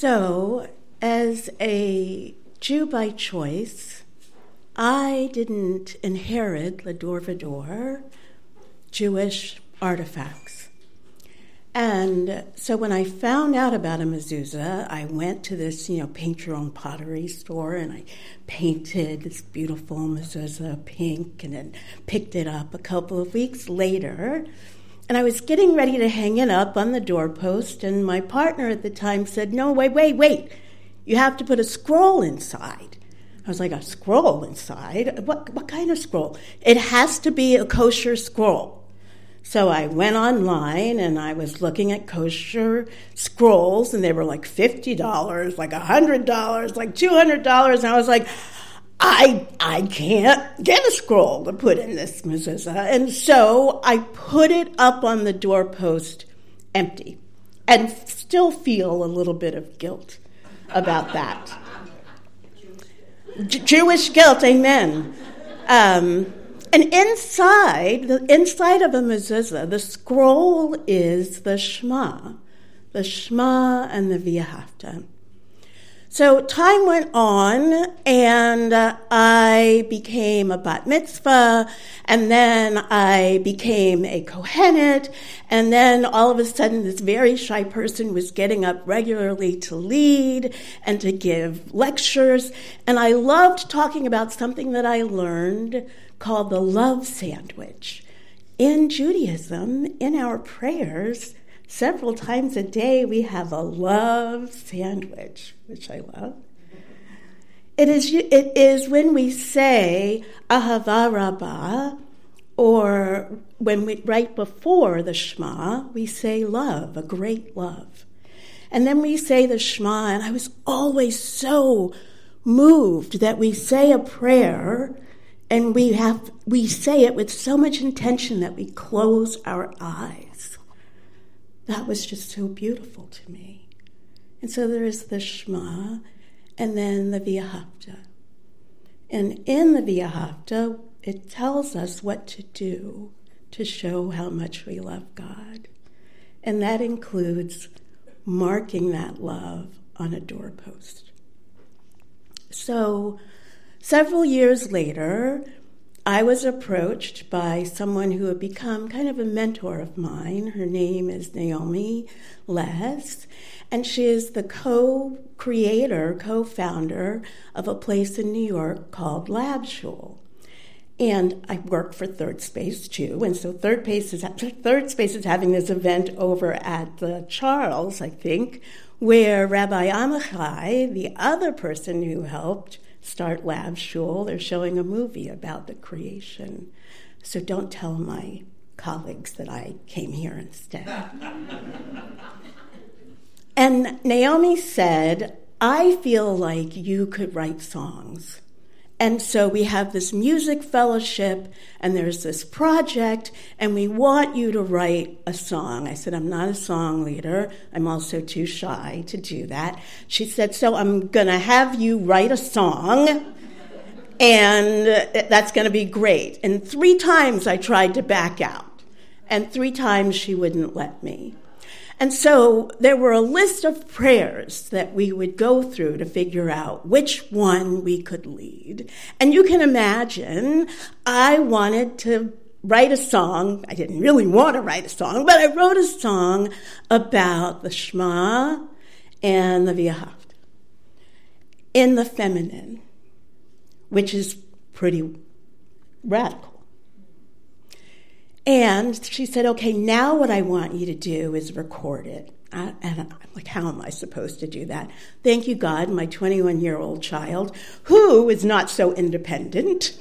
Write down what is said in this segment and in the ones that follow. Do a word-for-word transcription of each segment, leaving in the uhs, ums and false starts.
So, as a Jew by choice, I didn't inherit Le Dor Vador, Jewish artifacts. And so when I found out about a mezuzah, I went to this, you know, paint your own pottery store, and I painted this beautiful mezuzah pink and then picked it up a couple of weeks later. And I was getting ready to hang it up on the doorpost, and my partner at the time said, no, wait, wait, wait. You have to put a scroll inside. I was like, a scroll inside? What, what kind of scroll? It has to be a kosher scroll. So I went online, and I was looking at kosher scrolls, and they were like fifty dollars, like one hundred dollars, like two hundred dollars. And I was like, I I can't get a scroll to put in this mezuzah. And so I put it up on the doorpost empty and still feel a little bit of guilt about that. J- Jewish guilt, amen. Um, and inside, the inside of a mezuzah, the scroll is the Shema, the Shema and the V'ahavta. So time went on, and uh, I became a bat mitzvah, and then I became a kohenet, and then all of a sudden this very shy person was getting up regularly to lead and to give lectures, and I loved talking about something that I learned called the love sandwich. In Judaism, in our prayers, several times a day, we have a love sandwich, which I love. It is, it is when we say Ahava Rabbah, or when we, right before the Shema, we say love, a great love. And then we say the Shema, and I was always so moved that we say a prayer, and we have we say it with so much intention that we close our eyes. That was just so beautiful to me. And so there is the Shema, and then the V'ahavta. And in the V'ahavta, it tells us what to do to show how much we love God. And that includes marking that love on a doorpost. So several years later, I was approached by someone who had become kind of a mentor of mine. Her name is Naomi Les, and she is the co-creator, co-founder of a place in New York called Lab Shul. And I work for Third Space too, and so Third Space is, Third Space is having this event over at the Charles, I think, where Rabbi Amichai, the other person who helped start Lab Shul, they're showing a movie about the creation. So don't tell my colleagues that I came here instead. And Naomi said, I feel like you could write songs. And so we have this music fellowship, and there's this project, and we want you to write a song. I said, I'm not a song leader. I'm also too shy to do that. She said, so I'm going to have you write a song, and that's going to be great. And three times I tried to back out, and three times she wouldn't let me. And so there were a list of prayers that we would go through to figure out which one we could lead. And you can imagine, I wanted to write a song. I didn't really want to write a song, but I wrote a song about the Shema and the V'ahavta in the feminine, which is pretty radical. And she said, okay, now what I want you to do is record it. I, and I'm like, how am I supposed to do that? Thank you, God, my twenty-one-year-old child, who is not so independent,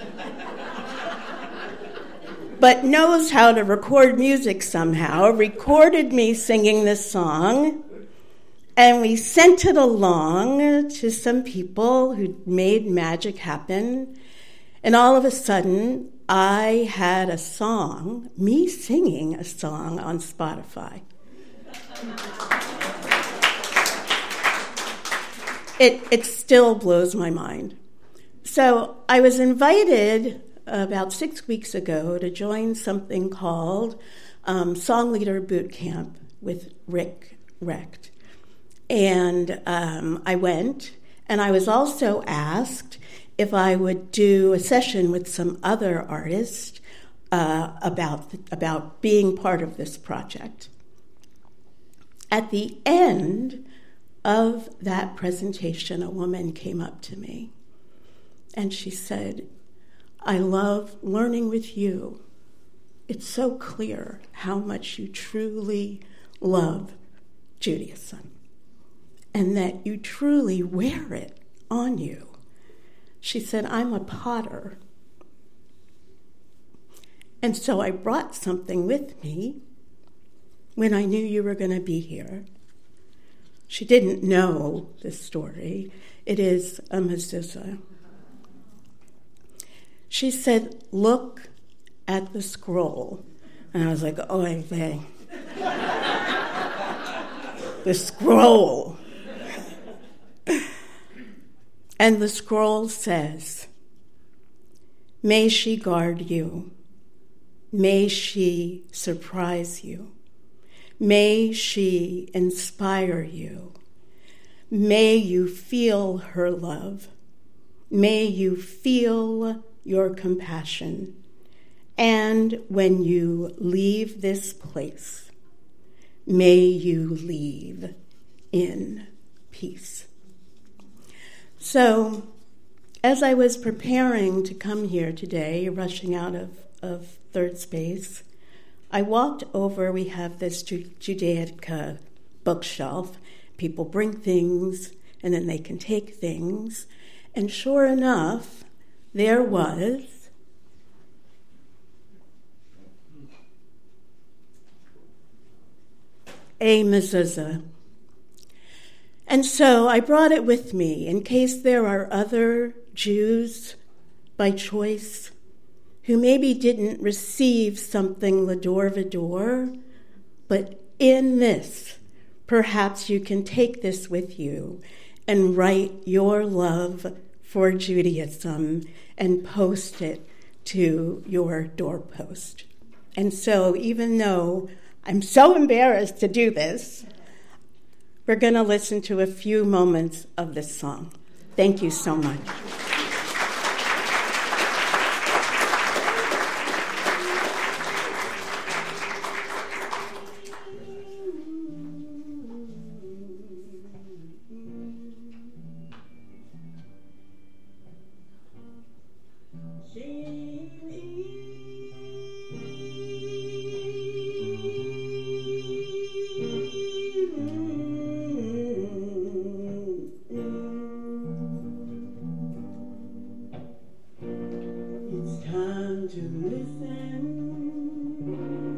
but knows how to record music somehow, recorded me singing this song, and we sent it along to some people who made magic happen. And all of a sudden, I had a song, me singing a song on Spotify. It it still blows my mind. So I was invited about six weeks ago to join something called um, Song Leader Boot Camp with Rick Recht. And um, I went, and I was also asked if I would do a session with some other artists uh, about, about being part of this project. At the end of that presentation, a woman came up to me, and she said, "I love learning with you. It's so clear how much you truly love Judaism, and that you truly wear it on you." She said, "I'm a potter, and so I brought something with me when I knew you were going to be here." She didn't know this story. It is a mezuzah. She said, "Look at the scroll." And I was like, oy vey. The scroll. And the scroll says, "May she guard you. May she surprise you. May she inspire you. May you feel her love. May you feel your compassion. And when you leave this place, may you leave in peace." So, as I was preparing to come here today, rushing out of, of Third Space, I walked over. We have this Judaica bookshelf. People bring things, and then they can take things. And sure enough, there was a mezuzah. And so I brought it with me in case there are other Jews by choice who maybe didn't receive something Lador Vador, but in this, perhaps you can take this with you and write your love for Judaism and post it to your doorpost. And so even though I'm so embarrassed to do this, we're going to listen to a few moments of this song. Thank you so much. To listen